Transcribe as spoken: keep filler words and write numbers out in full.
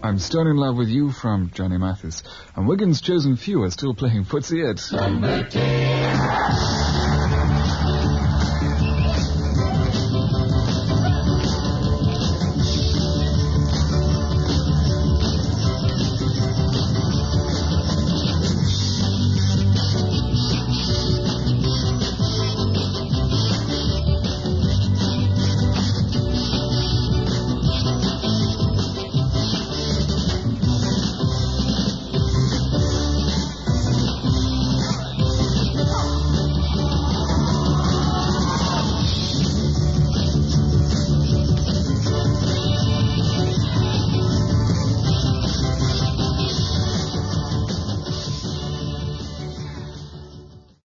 I'm Stone in Love with You from Johnny Mathis. And Wigan's Chosen Few are still playing footsie at...